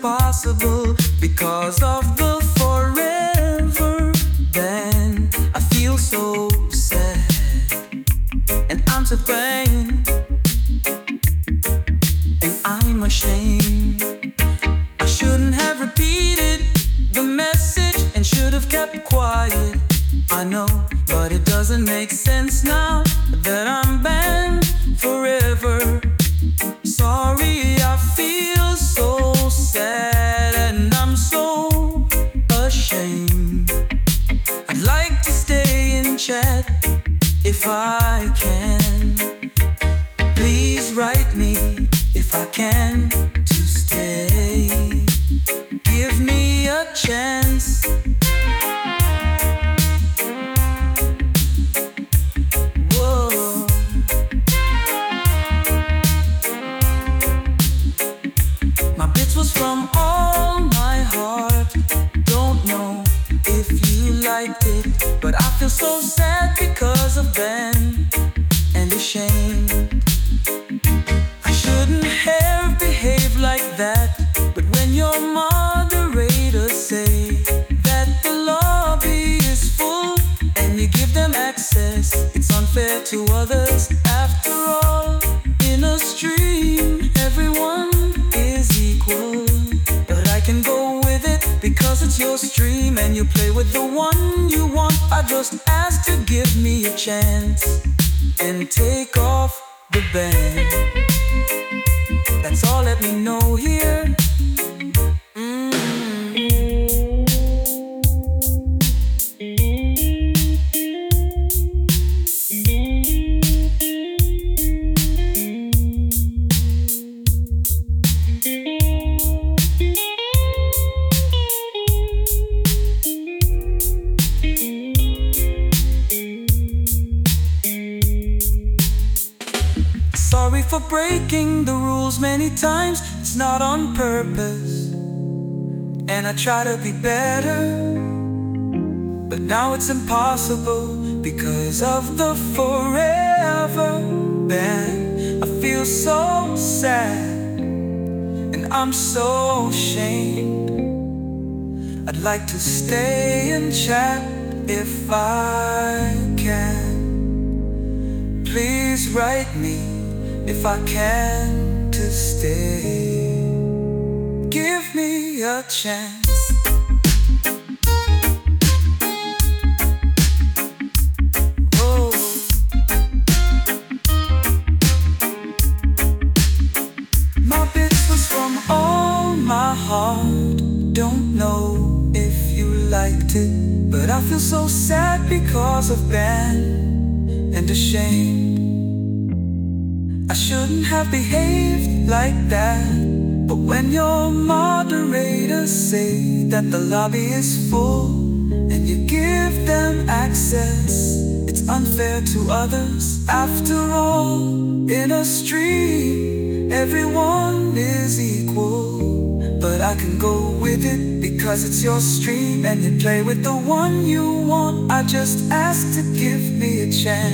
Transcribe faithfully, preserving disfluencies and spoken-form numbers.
impossible because of the forever ban. I feel so sad and I'm so pain, and I'm ashamed. I shouldn't have repeated the message and should have kept quiet. I know, but it doesn't make sense now that I'm banned forever. Sorry, I feel so sad and I'm so ashamed. I'd like to stay in chat if I can. Please write me if I can to stay. Give me a chance. Whoa. My bits was from all my heart. Don't know if you liked it, but I feel so sad because of them and ashamed. I shouldn't have behaved like that, but when your moderators say that the lobby is full and you give them access, it's unfair to others. After all, in a stream, everyone is equal. But I can go with it because it's your stream and you play with the one you want. I just ask to give me a chance and take off the ban. That's all, let me know here. Sorry for breaking the rules many times, it's not on purpose. And I try to be better, but now it's impossible because of the forever ban. I feel so sad and I'm so ashamed. I'd like to stay and chat if I can. Please write me if I can to stay. Give me a chance. Oh. My bits was from all my heart. Don't know if you liked it, but I feel so sad because of ban and ashamed. I shouldn't have behaved like that, but when your moderators say that the lobby is full and you give them access, it's unfair to others. After all, in a stream, everyone is equal. But I can go with it because it's your stream and you play with the one you want. I just ask to give me a chance.